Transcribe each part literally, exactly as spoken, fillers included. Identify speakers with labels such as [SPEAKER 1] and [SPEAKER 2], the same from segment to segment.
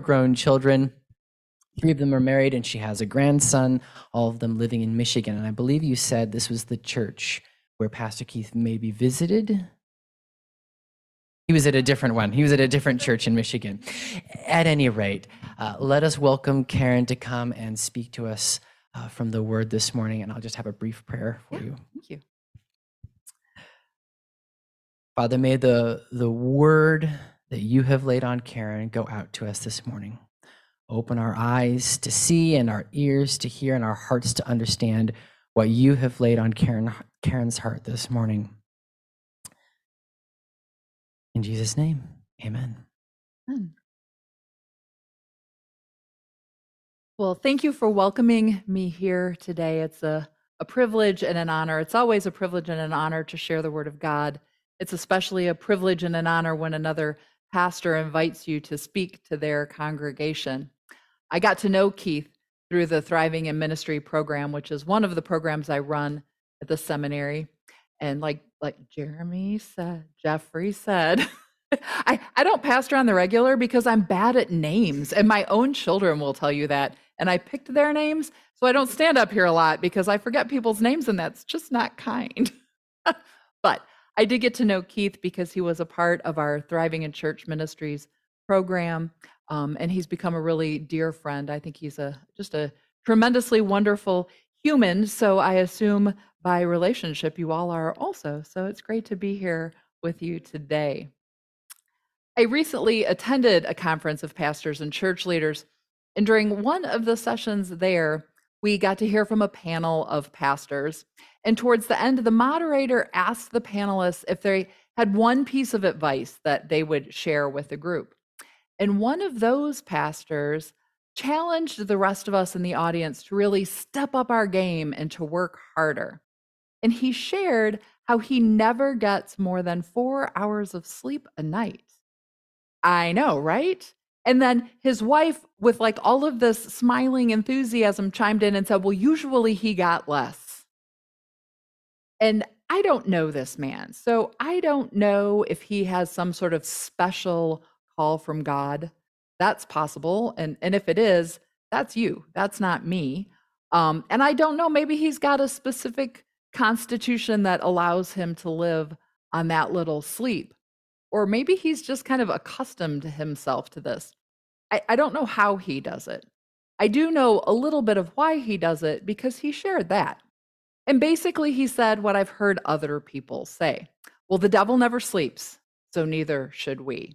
[SPEAKER 1] grown children. Three of them are married, and she has a grandson, all of them living in Michigan. And I believe you said this was the church where Pastor Keith maybe visited. He was at a different one. He was at a different church in Michigan. At any rate, uh, let us welcome Karen to come and speak to us uh, from the word this morning. And I'll just have a brief prayer for
[SPEAKER 2] yeah,
[SPEAKER 1] you.
[SPEAKER 2] Thank you.
[SPEAKER 1] Father, may the, the word that you have laid on Karen go out to us this morning. Open our eyes to see and our ears to hear and our hearts to understand what you have laid on Karen, Karen's heart this morning. In Jesus' name, amen.
[SPEAKER 2] Amen. Well, thank you for welcoming me here today. It's a, a privilege and an honor. It's always a privilege and an honor to share the word of God. It's especially a privilege and an honor when another pastor invites you to speak to their congregation. I got to know Keith through the Thriving in Ministry program, which is one of the programs I run at the seminary. And like like Jeremy said, Jeffrey said, I, I don't pastor on the regular because I'm bad at names. And my own children will tell you that. And I picked their names, so I don't stand up here a lot because I forget people's names, and that's just not kind. But I did get to know Keith because he was a part of our Thriving in Church Ministries program. Um, and he's become a really dear friend. I think he's a just a tremendously wonderful human. So I assume by relationship, you all are also. So it's great to be here with you today. I recently attended a conference of pastors and church leaders. And during one of the sessions there, we got to hear from a panel of pastors. And towards the end, the moderator asked the panelists if they had one piece of advice that they would share with the group. And one of those pastors challenged the rest of us in the audience to really step up our game and to work harder. And he shared how he never gets more than four hours of sleep a night. I know, right? And then his wife, with like all of this smiling enthusiasm, chimed in and said, well, usually he got less. And I don't know this man. So I don't know if he has some sort of special call from God. That's possible. And, and if it is, that's you. That's not me. Um, and I don't know, maybe he's got a specific constitution that allows him to live on that little sleep. Or maybe he's just kind of accustomed himself to this. I, I don't know how he does it. I do know a little bit of why he does it because he shared that. And basically, he said what I've heard other people say. Well, the devil never sleeps, so neither should we.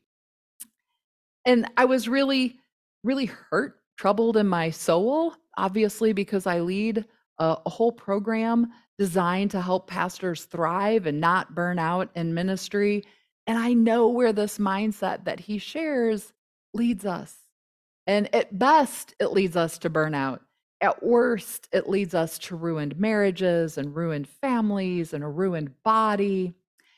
[SPEAKER 2] And I was really, really hurt, troubled in my soul, obviously, because I lead a, a whole program designed to help pastors thrive and not burn out in ministry. And I know where this mindset that he shares leads us. And at best, it leads us to burnout. At worst, it leads us to ruined marriages and ruined families and a ruined body.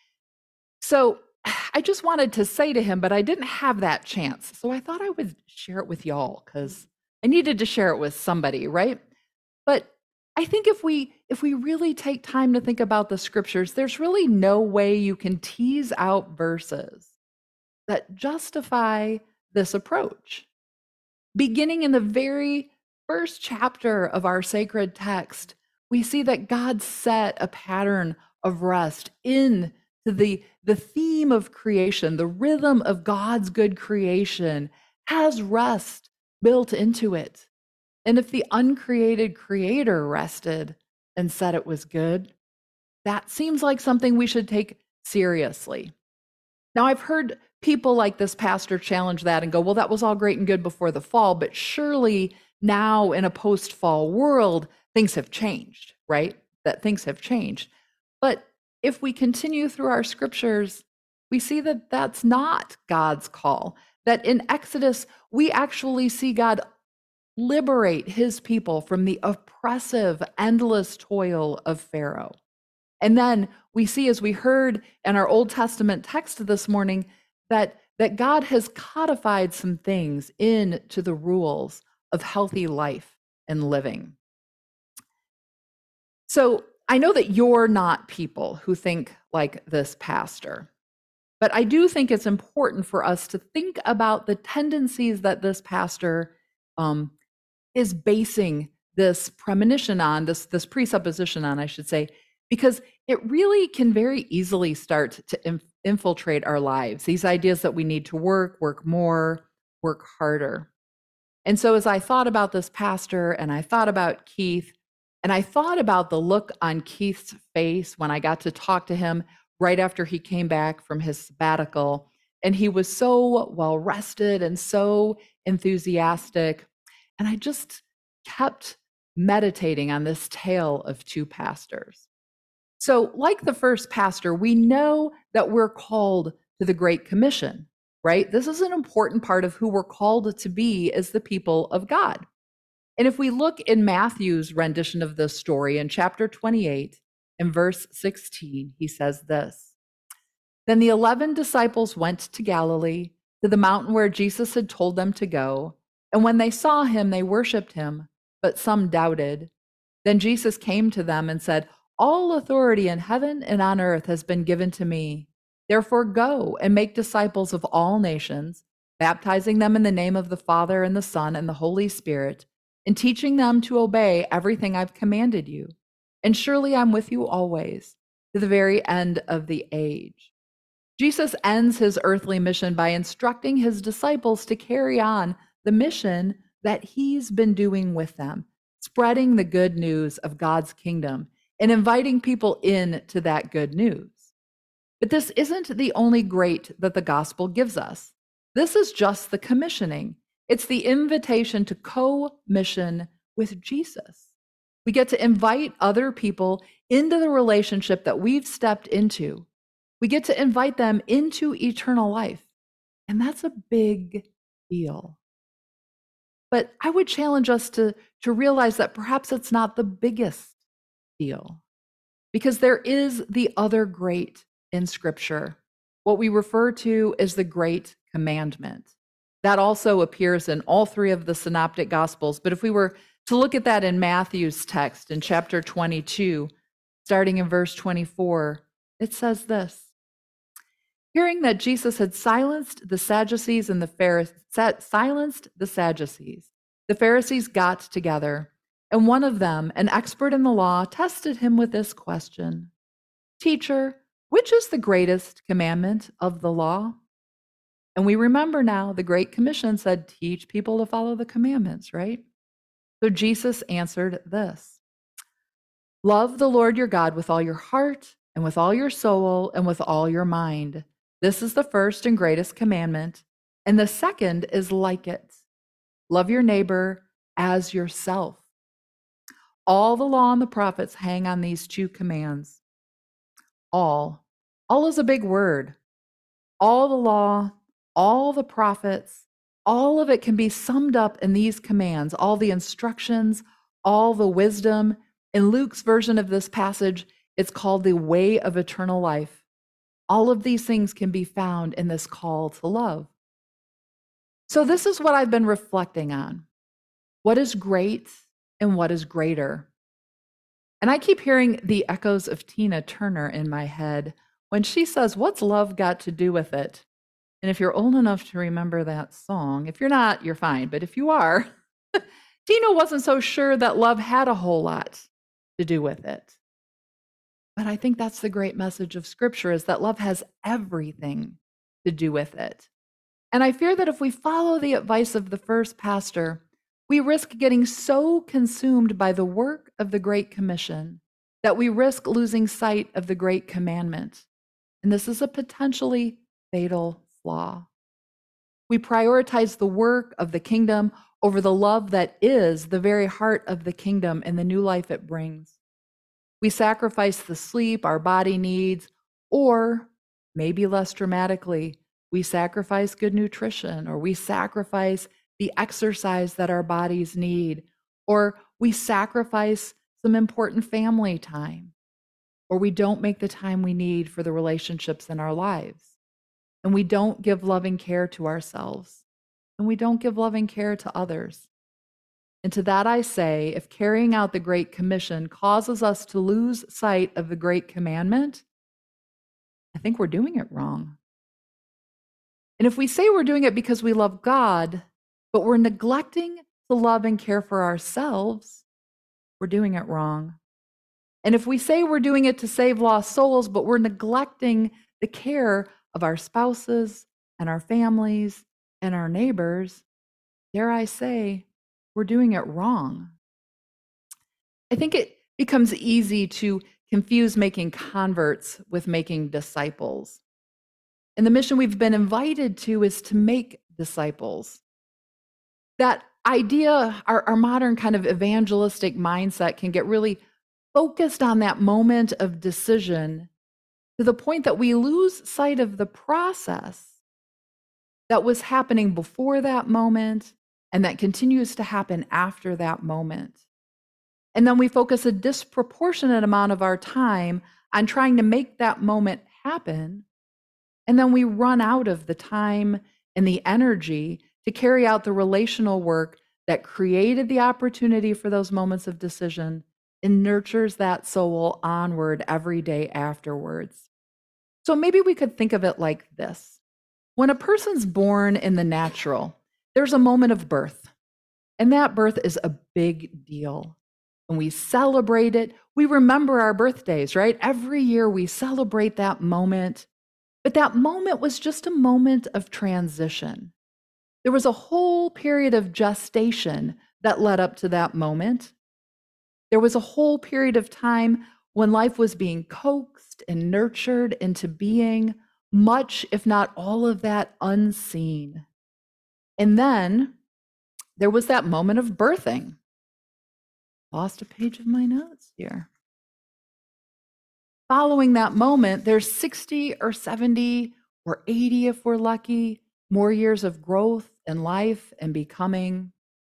[SPEAKER 2] So I just wanted to say to him, but I didn't have that chance. So I thought I would share it with y'all because I needed to share it with somebody, right? But I think if we if we really take time to think about the scriptures, there's really no way you can tease out verses that justify this approach. Beginning in the very first chapter of our sacred text, we see that God set a pattern of rest into the, the theme of creation. The rhythm of God's good creation has rest built into it. And if the uncreated creator rested and said it was good, that seems like something we should take seriously. Now, I've heard people like this pastor challenge that and go, well, that was all great and good before the fall, but surely now in a post-fall world, things have changed, right? That things have changed. But if we continue through our scriptures, we see that that's not God's call. That in Exodus, we actually see God liberate his people from the oppressive, endless toil of Pharaoh. And then we see, as we heard in our Old Testament text this morning, that, that God has codified some things into the rules of healthy life and living. So I know that you're not people who think like this pastor. But I do think it's important for us to think about the tendencies that this pastor um, is basing this premonition on, this, this presupposition on, I should say, because it really can very easily start to inf- infiltrate our lives. These ideas that we need to work, work more, work harder. And so as I thought about this pastor and I thought about Keith, and I thought about the look on Keith's face when I got to talk to him right after he came back from his sabbatical, and he was so well rested and so enthusiastic. And I just kept meditating on this tale of two pastors. So, like the first pastor, we know that we're called to the Great Commission, right? This is an important part of who we're called to be as the people of God. And if we look in Matthew's rendition of this story in chapter twenty-eight, in verse sixteen, he says this: Then the eleven disciples went to Galilee, to the mountain where Jesus had told them to go. And when they saw him, they worshiped him, but some doubted. Then Jesus came to them and said, All authority in heaven and on earth has been given to me. Therefore go and make disciples of all nations, baptizing them in the name of the Father and the Son and the Holy Spirit, and teaching them to obey everything I've commanded you. And surely I'm with you always, to the very end of the age. Jesus ends his earthly mission by instructing his disciples to carry on the mission that he's been doing with them, spreading the good news of God's kingdom and inviting people in to that good news. But this isn't the only great that the gospel gives us. This is just the commissioning. It's the invitation to co-mission with Jesus. We get to invite other people into the relationship that we've stepped into. We get to invite them into eternal life. And that's a big deal. But I would challenge us to, to realize that perhaps it's not the biggest deal, because there is the other great in Scripture, what we refer to as the Great Commandment. That also appears in all three of the synoptic Gospels. But if we were to look at that in Matthew's text in chapter twenty-two, starting in verse twenty-four, it says this: Hearing that Jesus had silenced the Sadducees and the Pharisees, silenced the Sadducees, the Pharisees got together, and one of them, an expert in the law, tested him with this question: Teacher, which is the greatest commandment of the law? And we remember now the Great Commission said, teach people to follow the commandments, right? So Jesus answered this: Love the Lord your God with all your heart and with all your soul and with all your mind. This is the first and greatest commandment. And the second is like it: love your neighbor as yourself. All the law and the prophets hang on these two commands. All. All is a big word. All the law, all the prophets, all of it can be summed up in these commands, all the instructions, all the wisdom. In Luke's version of this passage, it's called the way of eternal life. All of these things can be found in this call to love. So this is what I've been reflecting on. What is great and what is greater? And I keep hearing the echoes of Tina Turner in my head when she says, what's love got to do with it? And if you're old enough to remember that song, if you're not, you're fine. But if you are, Tina wasn't so sure that love had a whole lot to do with it. But I think that's the great message of Scripture, is that love has everything to do with it. And I fear that if we follow the advice of the first pastor, we risk getting so consumed by the work of the Great Commission that we risk losing sight of the Great Commandment. And this is a potentially fatal flaw. We prioritize the work of the kingdom over the love that is the very heart of the kingdom and the new life it brings. We sacrifice the sleep our body needs, or maybe less dramatically, we sacrifice good nutrition, or we sacrifice the exercise that our bodies need, or we sacrifice some important family time, or we don't make the time we need for the relationships in our lives, and we don't give loving care to ourselves, and we don't give loving care to others. And to that I say, if carrying out the Great Commission causes us to lose sight of the Great Commandment, I think we're doing it wrong. And if we say we're doing it because we love God, but we're neglecting to love and care for ourselves, we're doing it wrong. And if we say we're doing it to save lost souls, but we're neglecting the care of our spouses and our families and our neighbors, dare I say, we're doing it wrong. I think it becomes easy to confuse making converts with making disciples. And the mission we've been invited to is to make disciples. That idea, our, our modern kind of evangelistic mindset can get really focused on that moment of decision to the point that we lose sight of the process that was happening before that moment and that continues to happen after that moment. And then we focus a disproportionate amount of our time on trying to make that moment happen. And then we run out of the time and the energy to carry out the relational work that created the opportunity for those moments of decision and nurtures that soul onward every day afterwards. So maybe we could think of it like this. When a person's born in the natural, there's a moment of birth, and that birth is a big deal. And we celebrate it. We remember our birthdays, right? Every year we celebrate that moment. But that moment was just a moment of transition. There was a whole period of gestation that led up to that moment. There was a whole period of time when life was being coaxed and nurtured into being, much, if not all of that, unseen. And then there was that moment of birthing. Lost a page of my notes here. Following that moment, there's sixty or seventy or eighty, if we're lucky, more years of growth and life and becoming.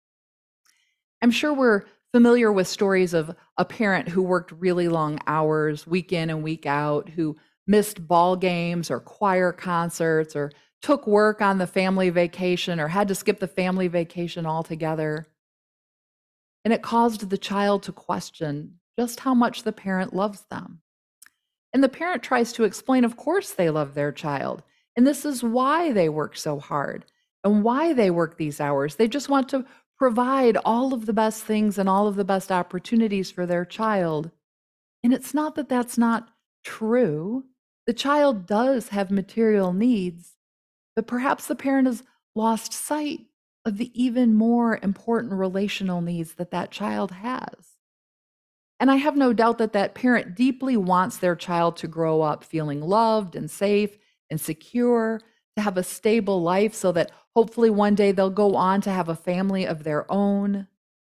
[SPEAKER 2] I'm sure we're familiar with stories of a parent who worked really long hours, week in and week out, who missed ball games or choir concerts or took work on the family vacation or had to skip the family vacation altogether. And it caused the child to question just how much the parent loves them. And the parent tries to explain, of course, they love their child. And this is why they work so hard and why they work these hours. They just want to provide all of the best things and all of the best opportunities for their child. And it's not that that's not true. The child does have material needs, but perhaps the parent has lost sight of the even more important relational needs that that child has. And I have no doubt that that parent deeply wants their child to grow up feeling loved and safe and secure, to have a stable life so that hopefully one day they'll go on to have a family of their own.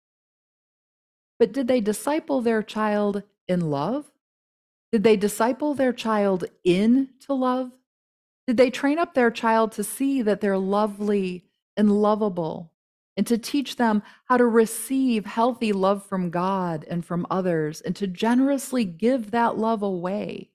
[SPEAKER 2] But did they disciple their child in love? Did they disciple their child into love? Did they train up their child to see that they're lovely and lovable, and to teach them how to receive healthy love from God and from others, and to generously give that love away?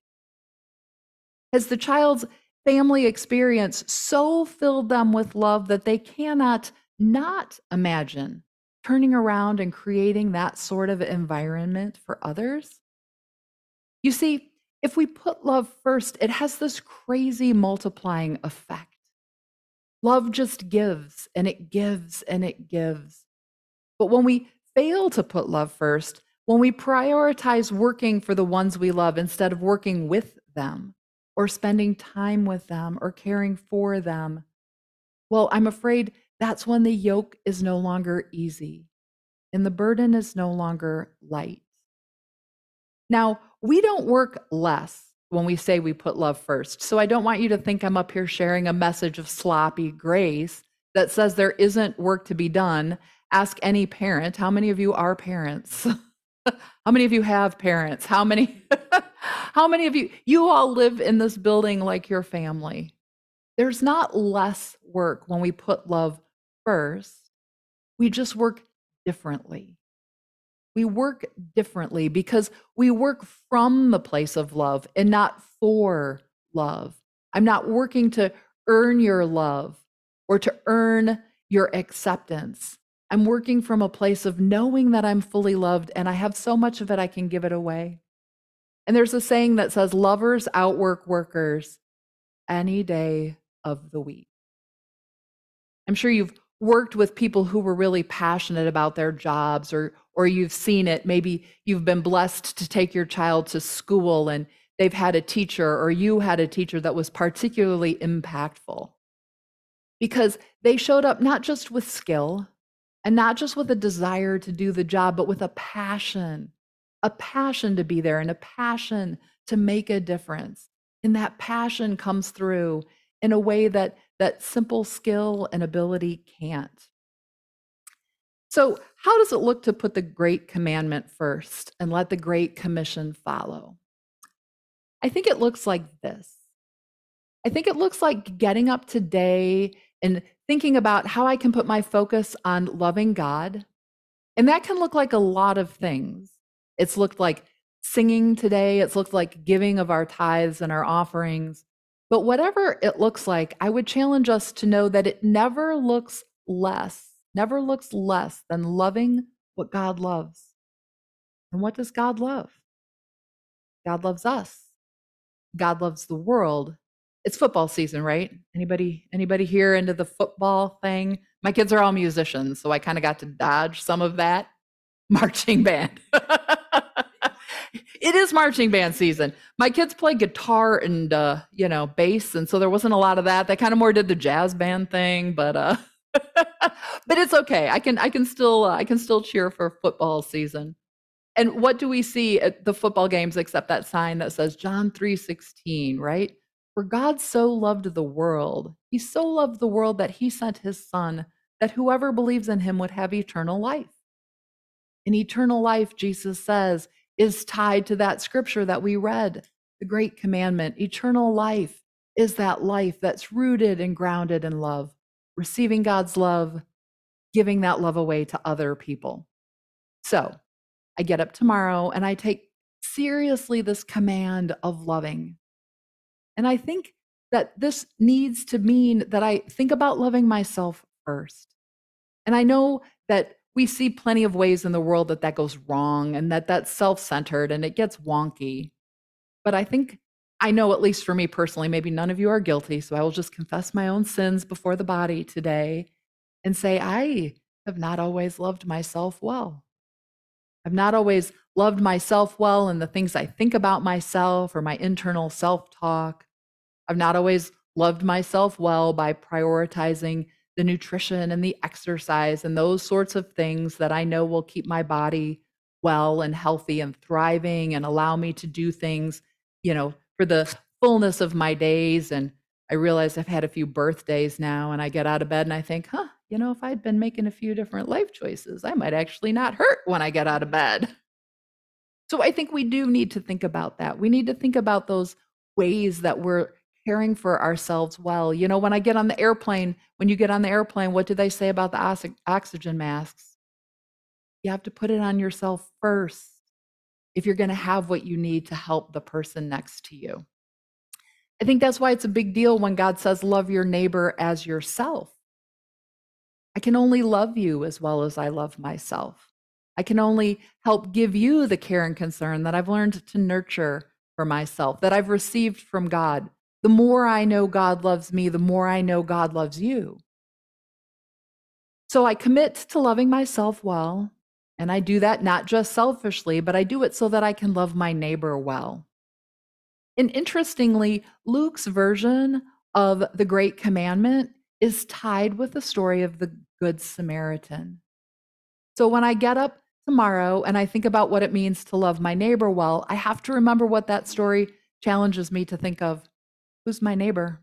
[SPEAKER 2] Has the child's family experience so filled them with love that they cannot not imagine turning around and creating that sort of environment for others? You see, if we put love first, it has this crazy multiplying effect. Love just gives and it gives and it gives. But when we fail to put love first, when we prioritize working for the ones we love instead of working with them or spending time with them or caring for them, well, I'm afraid that's when the yoke is no longer easy and the burden is no longer light. Now, we don't work less when we say we put love first. So I don't want you to think I'm up here sharing a message of sloppy grace that says there isn't work to be done. Ask any parent. How many of you are parents? How many of you have parents? How many how many of you you all live in this building like your family? There's not less work when we put love first. We just work differently. We work differently because we work from the place of love and not for love. I'm not working to earn your love or to earn your acceptance. I'm working from a place of knowing that I'm fully loved and I have so much of it I can give it away. And there's a saying that says, lovers outwork workers any day of the week. I'm sure you've worked with people who were really passionate about their jobs, or or you've seen it. Maybe you've been blessed to take your child to school and they've had a teacher, or you had a teacher that was particularly impactful because they showed up not just with skill and not just with a desire to do the job, but with a passion, a passion to be there and a passion to make a difference. And that passion comes through in a way that that simple skill and ability can't. So, how does it look to put the great commandment first and let the great commission follow? I think it looks like this. I think it looks like getting up today and thinking about how I can put my focus on loving God. And that can look like a lot of things. It's looked like singing today, it's looked like giving of our tithes and our offerings. But whatever it looks like, I would challenge us to know that it never looks less, never looks less than loving what God loves. And what does God love? God loves us. God loves the world. It's football season, right? Anybody anybody here into the football thing? My kids are all musicians, so I kind of got to dodge some of that. Marching band. It is marching band season. My kids play guitar and uh, you know, bass, and so there wasn't a lot of that. They kind of more did the jazz band thing, but uh but it's okay. I can I can still uh, I can still cheer for football season. And what do we see at the football games except that sign that says John three sixteen, right? For God so loved the world. He so loved the world that he sent his son, that whoever believes in him would have eternal life. And eternal life, Jesus says, is tied to that scripture that we read, the great commandment. Eternal life is that life that's rooted and grounded in love, receiving God's love, giving that love away to other people. So I get up tomorrow and I take seriously this command of loving. And I think that this needs to mean that I think about loving myself first. And I know that we see plenty of ways in the world that that goes wrong and that that's self-centered and it gets wonky. But I think I know, at least for me personally, maybe none of you are guilty, so I will just confess my own sins before the body today and say, I have not always loved myself well. I've not always loved myself well in the things I think about myself or my internal self-talk. I've not always loved myself well by prioritizing the nutrition and the exercise and those sorts of things that I know will keep my body well and healthy and thriving and allow me to do things, you know, for the fullness of my days. And I realize I've had a few birthdays now, and I get out of bed and I think, huh, you know, if I'd been making a few different life choices, I might actually not hurt when I get out of bed. So I think we do need to think about that. We need to think about those ways that we're caring for ourselves well. You know, when I get on the airplane, when you get on the airplane, what do they say about the ox- oxygen masks? You have to put it on yourself first if you're going to have what you need to help the person next to you. I think that's why it's a big deal when God says, love your neighbor as yourself. I can only love you as well as I love myself. I can only help give you the care and concern that I've learned to nurture for myself, that I've received from God. The more I know God loves me, the more I know God loves you. So I commit to loving myself well, and I do that not just selfishly, but I do it so that I can love my neighbor well. And interestingly, Luke's version of the Great Commandment is tied with the story of the Good Samaritan. So when I get up tomorrow and I think about what it means to love my neighbor well, I have to remember what that story challenges me to think of. Who's my neighbor?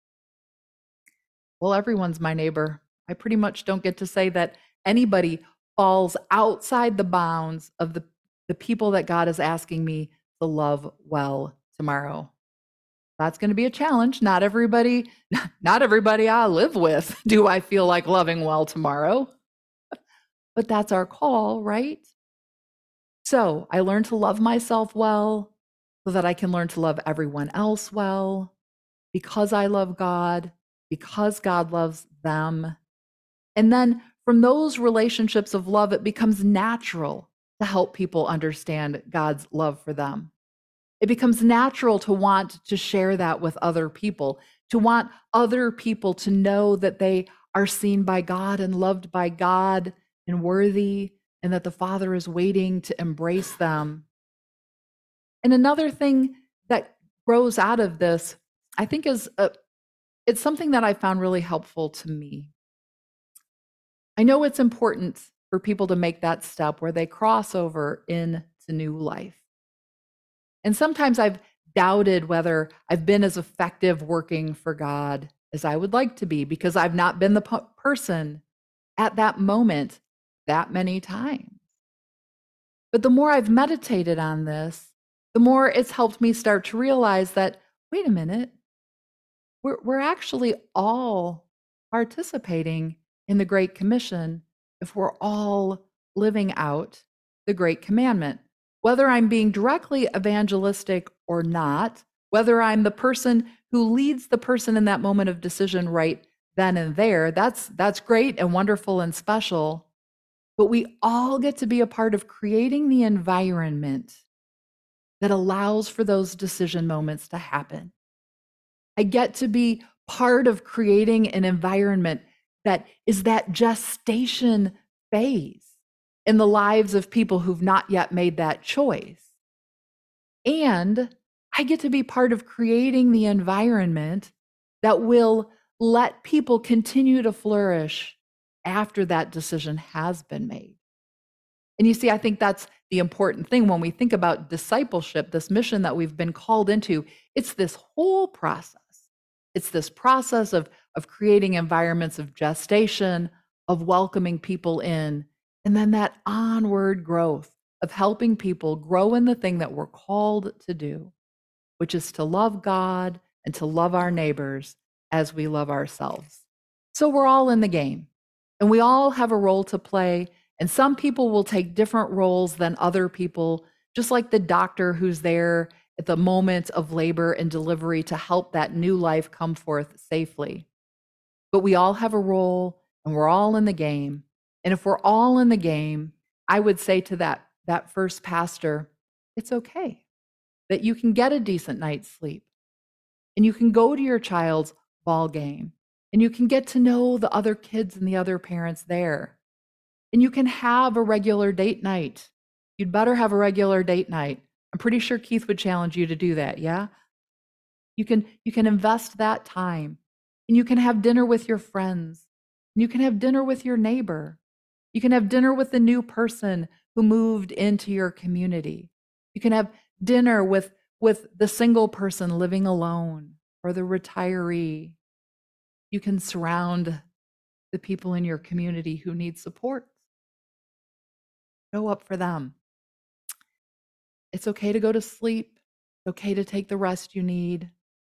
[SPEAKER 2] Well, everyone's my neighbor. I pretty much don't get to say that anybody falls outside the bounds of the, the people that God is asking me to love well tomorrow. That's going to be a challenge. Not everybody, not everybody I live with do I feel like loving well tomorrow. But that's our call, right? So I learn to love myself well so that I can learn to love everyone else well, because I love God, because God loves them. And then from those relationships of love, it becomes natural to help people understand God's love for them. It becomes natural to want to share that with other people, to want other people to know that they are seen by God and loved by God and worthy, and that the Father is waiting to embrace them. And another thing that grows out of this, I think, is a, it's something that I found really helpful to me. I know it's important for people to make that step where they cross over into new life. And sometimes I've doubted whether I've been as effective working for God as I would like to be because I've not been the p- person at that moment that many times. But the more I've meditated on this, the more it's helped me start to realize that, wait a minute, we're, we're actually all participating in the Great Commission if we're all living out the Great Commandment. Whether I'm being directly evangelistic or not, whether I'm the person who leads the person in that moment of decision right then and there, that's, that's great and wonderful and special. But we all get to be a part of creating the environment that allows for those decision moments to happen. I get to be part of creating an environment that is that gestation phase in the lives of people who've not yet made that choice. And I get to be part of creating the environment that will let people continue to flourish after that decision has been made. And you see, I think that's the important thing when we think about discipleship, this mission that we've been called into. It's this whole process. It's this process of, of creating environments of gestation, of welcoming people in, and then that onward growth of helping people grow in the thing that we're called to do, which is to love God and to love our neighbors as we love ourselves. So we're all in the game, and we all have a role to play. And some people will take different roles than other people, just like the doctor who's there at the moment of labor and delivery to help that new life come forth safely. But we all have a role, and we're all in the game. And if we're all in the game, I would say to that, that first pastor, it's okay that you can get a decent night's sleep, and you can go to your child's ball game, and you can get to know the other kids and the other parents there. And you can have a regular date night. You'd better have a regular date night. I'm pretty sure Keith would challenge you to do that, yeah? You can you can invest that time. And you can have dinner with your friends. And you can have dinner with your neighbor. You can have dinner with the new person who moved into your community. You can have dinner with with the single person living alone or the retiree. You can surround the people in your community who need support. Show up for them. It's okay to go to sleep. It's okay to take the rest you need.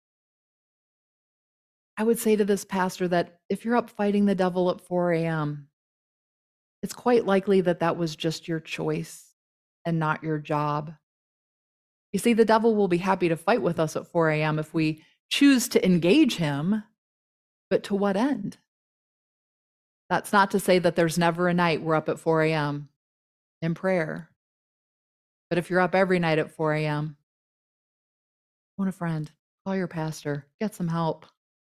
[SPEAKER 2] I would say to this pastor that if you're up fighting the devil at four a.m., it's quite likely that that was just your choice and not your job. You see, the devil will be happy to fight with us at four a.m. if we choose to engage him, but to what end? That's not to say that there's never a night we're up at four a.m. in prayer. But if you're up every night at four a.m., phone a friend, call your pastor, get some help.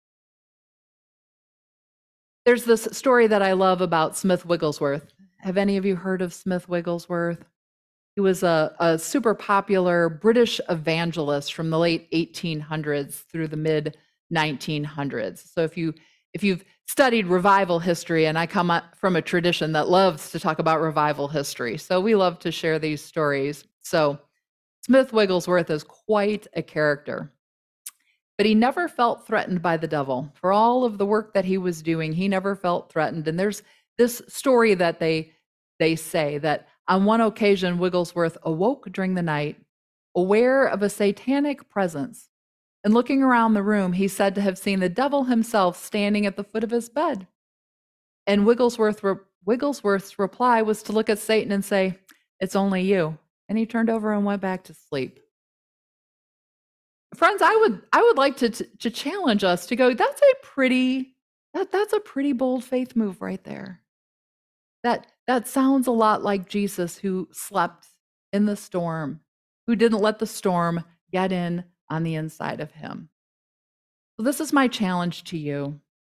[SPEAKER 2] There's this story that I love about Smith Wigglesworth. Have any of you heard of Smith Wigglesworth? He was a, a super popular British evangelist from the late eighteen hundreds through the mid nineteen hundreds. So if you if you've studied revival history, and I come from a tradition that loves to talk about revival history, so we love to share these stories. So Smith Wigglesworth is quite a character. But he never felt threatened by the devil. For all of the work that he was doing, he never felt threatened. And there's this story that they they say that on one occasion, Wigglesworth awoke during the night, aware of a satanic presence. And looking around the room, he said to have seen the devil himself standing at the foot of his bed. And Wigglesworth re- Wigglesworth's reply was to look at Satan and say, "It's only you." And he turned over and went back to sleep. Friends, I would I would like to, to to challenge us to go, that's a pretty that that's a pretty bold faith move right there. That that sounds a lot like Jesus, who slept in the storm, who didn't let the storm get in on the inside of him. So this is my challenge to you.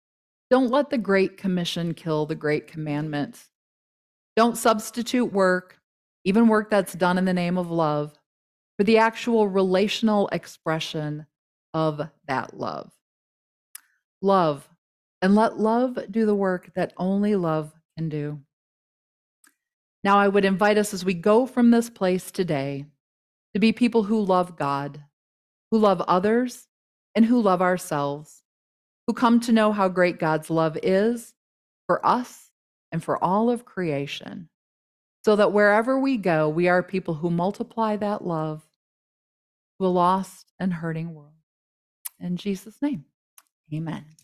[SPEAKER 2] Don't let the Great Commission kill the Great Commandments. Don't substitute work, even work that's done in the name of love, for the actual relational expression of that love. Love, and let love do the work that only love can do. Now, I would invite us as we go from this place today to be people who love God, who love others, and who love ourselves, who come to know how great God's love is for us and for all of creation, so that wherever we go, we are people who multiply that love to a lost and hurting world. In Jesus' name, amen.